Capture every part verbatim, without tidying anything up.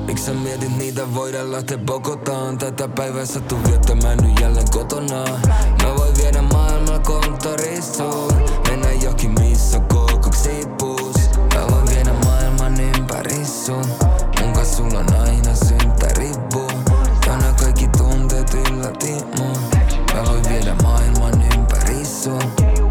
Miks sä mietit niitä, voidaan lähteä Bogotaan. Tätä päivää sattuu viettämään nyt jälleen kotona. Mä voin viedä maailmalla konttoristuun. Mennään jokin missä koko siipuus. Mä voin viedä maailman ympäri sun. Mun kanssa sulla on aina synttäripuu. Ja nää kaikki tunteet ylläti mun. Mä voin viedä maailman ympäri sun.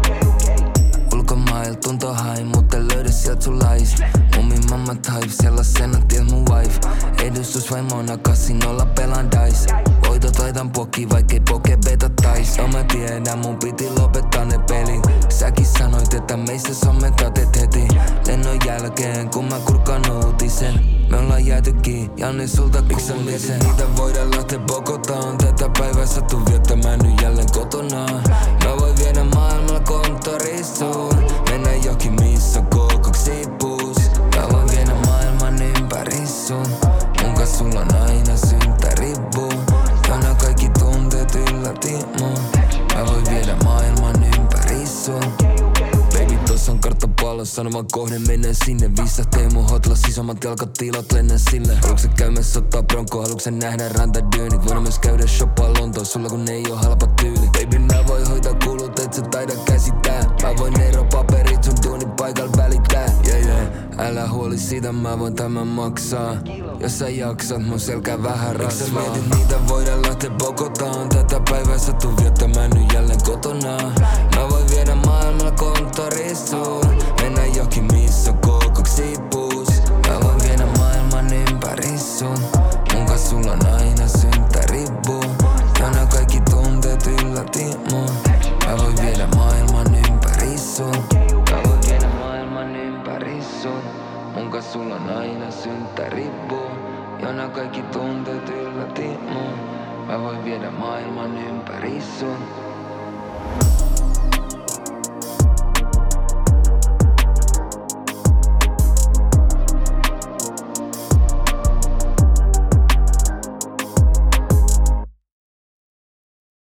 Ulkomail tunto hain, mutta löydä sielt sun lais. Mummi mamma type, sellaisena ties mun wife. Edustus vaimona kasinolla pelaan dice. Voitot taitan poki, vaikkei poke beta tais. No mä tiedän, mun piti lopettaa ne pelit. Säkin sanoit, että meissä sommetatet heti. Lennon jälkeen, kun mä kurkan uutisen. Me ollaan jääty kiinni, ja ne sulta kuulisen. Niitä voidaan lähteä Bogotaan. Tätä päivää sattuu viettämään nyt jälleen kotona. Mä voin viedä maailmalla konttoristuun. Mennään jokin missä koko siipuus. Mä voin viedä maailman ympäri sun. Mun kanssa sulla on aina synttäripuu. Ja nää kaikki tunteet ylläti mun. Mä voin viedä maailman ympäri sun. Baby, tossa on kartta pallo, sano vaan kohde, menen sinne. Viisahteen mun hotlas, isommat jalkatilat, lennän sille. Haluuks sä käymässä ottaa bronko, haluuks sä nähdä rantadyynit? Voidaan myös käydä shoppaa Lontoon, sulla kun ei oo halpa tyyli. Baby, mä voin hoitaa kulut, et sä taida käsittää. Mä voin eropaperit, sun duunit paikalla välittää. Yeah, yeah. Älä huoli siitä, mä voin tämän maksaa. Jos sä jaksat, mun selkä vähän rasvaa. Miks sä mietit niitä, voidaan lähteä Bogotaan. Tätä päivää sattuu viettämään nyt jälleen kotona. Mä voin viedä maailmalla konttoristuun. Mennään jokin missä koko siipuus. Mä voin viedä maailman ympäri sun. Mun kanssa sulla on aina synttäripuu. Ja nää kaikki tunteet ylläti mun. Mä voin viedä maailman ympäri sun. Mä voin viedä maailman ympäri sun. Mun kanssa sulla on aina synttäripuu. Ja nää kaikki tunteet ylläti mun. Mä voin viedä maailman ympäri sun.